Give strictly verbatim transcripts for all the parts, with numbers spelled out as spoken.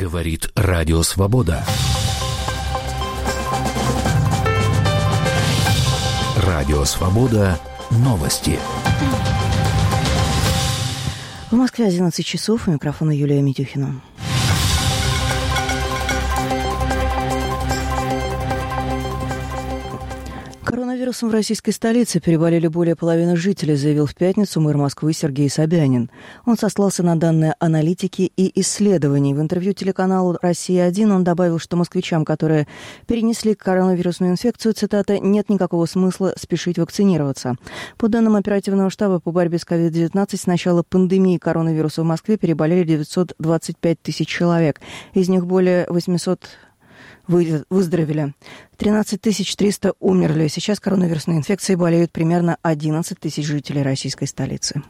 Говорит Радио Свобода. Радио Свобода. Новости. В Москве одиннадцать часов. У микрофона Юлия Митюхина. Коронавирусом в российской столице переболели более половины жителей, заявил в пятницу мэр Москвы Сергей Собянин. Он сослался на данные аналитики и исследований. В интервью телеканалу «Россия-один» он добавил, что москвичам, которые перенесли коронавирусную инфекцию, цитата, «нет никакого смысла спешить вакцинироваться». По данным оперативного штаба по борьбе с ковид девятнадцать, с начала пандемии коронавируса в Москве переболели девятьсот двадцать пять тысяч человек. Из них более восемьсот выздоровели. тринадцать тысяч триста умерли. Сейчас коронавирусной инфекцией болеют примерно одиннадцать тысяч жителей российской столицы.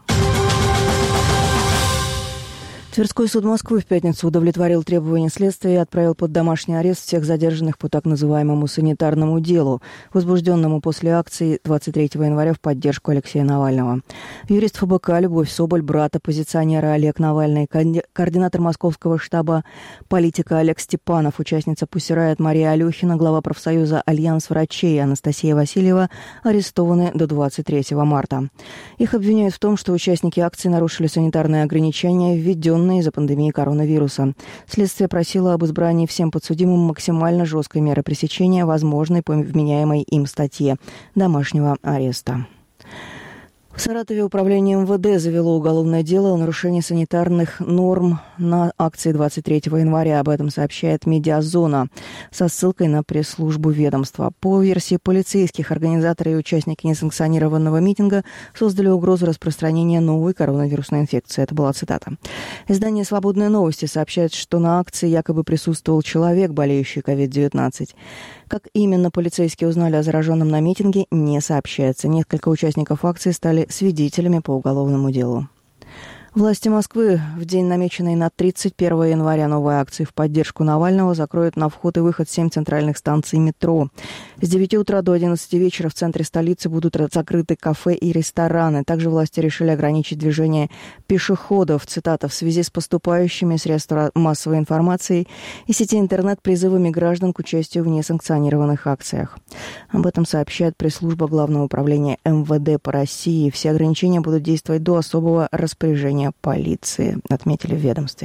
Тверской суд Москвы в пятницу удовлетворил требования следствия и отправил под домашний арест всех задержанных по так называемому санитарному делу, возбужденному после акции двадцать третьего января в поддержку Алексея Навального. Юрист ФБК Любовь Соболь, брат оппозиционера Олег Навальный, координатор московского штаба политика Олег Степанов, участница Pussy Riot Мария Алехина, глава профсоюза «Альянс врачей» Анастасия Васильева арестованы до двадцать третьего марта. Их обвиняют в том, что участники акции нарушили санитарные ограничения, введенные из-за пандемии коронавируса. Следствие просило об избрании всем подсудимым максимально жесткой меры пресечения, возможной по вменяемой им статье домашнего ареста. В Саратове управление МВД завело уголовное дело о нарушении санитарных норм на акции двадцать третьего января. Об этом сообщает «Медиазона» со ссылкой на пресс-службу ведомства. По версии полицейских, организаторы и участники несанкционированного митинга создали угрозу распространения новой коронавирусной инфекции. Это была цитата. Издание «Свободные новости» сообщает, что на акции якобы присутствовал человек, болеющий ковид девятнадцать. Как именно полицейские узнали о зараженном на митинге, не сообщается. Несколько участников акции стали свидетелями по уголовному делу. Власти Москвы в день, намеченный на тридцать первого января, новой акции в поддержку Навального закроют на вход и выход семь центральных станций метро. С девяти утра до одиннадцати вечера в центре столицы будут закрыты кафе и рестораны. Также власти решили ограничить движение пешеходов, цитата, в связи с поступающими средств массовой информации и сети интернет призывами граждан к участию в несанкционированных акциях. Об этом сообщает пресс-служба Главного управления МВД по России. Все ограничения будут действовать до особого распоряжения полиции, отметили в ведомстве.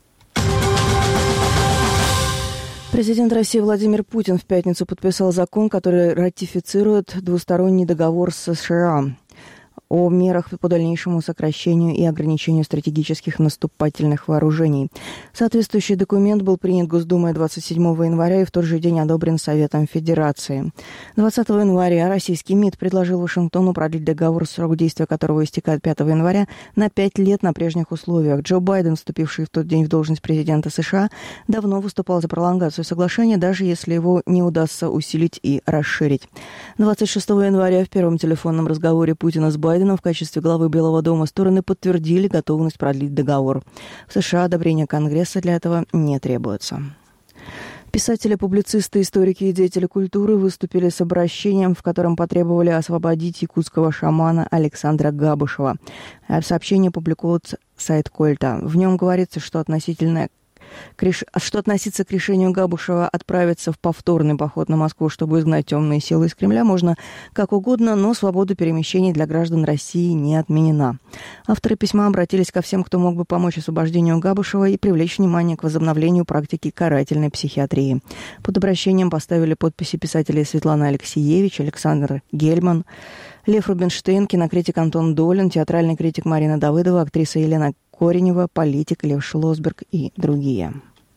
Президент России Владимир Путин в пятницу подписал закон, который ратифицирует двусторонний договор с США о мерах по дальнейшему сокращению и ограничению стратегических наступательных вооружений. Соответствующий документ был принят Госдумой двадцать седьмого января и в тот же день одобрен Советом Федерации. двадцатого января российский МИД предложил Вашингтону продлить договор, срок действия которого истекает пятого января, на пять лет на прежних условиях. Джо Байден, вступивший в тот день в должность президента США, давно выступал за пролонгацию соглашения, даже если его не удастся усилить и расширить. двадцать шестого января в первом телефонном разговоре Путина с Байденом в качестве главы Белого дома стороны подтвердили готовность продлить договор. В США одобрение Конгресса для этого не требуется. Писатели, публицисты, историки и деятели культуры выступили с обращением, в котором потребовали освободить якутского шамана Александра Габышева. Сообщение публикует сайт Кольта. В нем говорится, что относительно что относиться к решению Габышева отправиться в повторный поход на Москву, чтобы изгнать темные силы из Кремля, можно как угодно, но свобода перемещений для граждан России не отменена. Авторы письма обратились ко всем, кто мог бы помочь освобождению Габышева и привлечь внимание к возобновлению практики карательной психиатрии. Под обращением поставили подписи писателей Светлана Алексеевич, Александр Гельман, Лев Рубинштейн, кинокритик Антон Долин, театральный критик Марина Давыдова, актриса Елена Коренева, политик Лев Шлосберг и другие.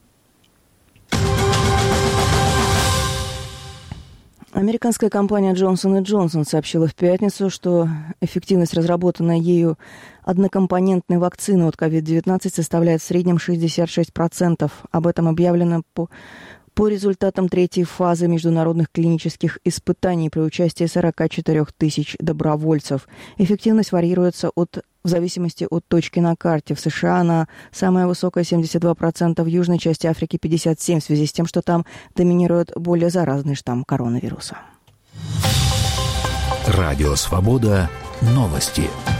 Американская компания Johnson энд Johnson сообщила в пятницу, что эффективность разработанной ею однокомпонентной вакцины от ковид девятнадцать составляет в среднем шестьдесят шесть процентов. Об этом объявлено по... По результатам третьей фазы международных клинических испытаний при участии сорок четыре тысяч добровольцев. Эффективность варьируется от, в зависимости от точки на карте. В США она самая высокая семьдесят два процента, в южной части Африки пятьдесят семь процентов, в связи с тем, что там доминирует более заразный штамм коронавируса. Радио Свобода. Новости.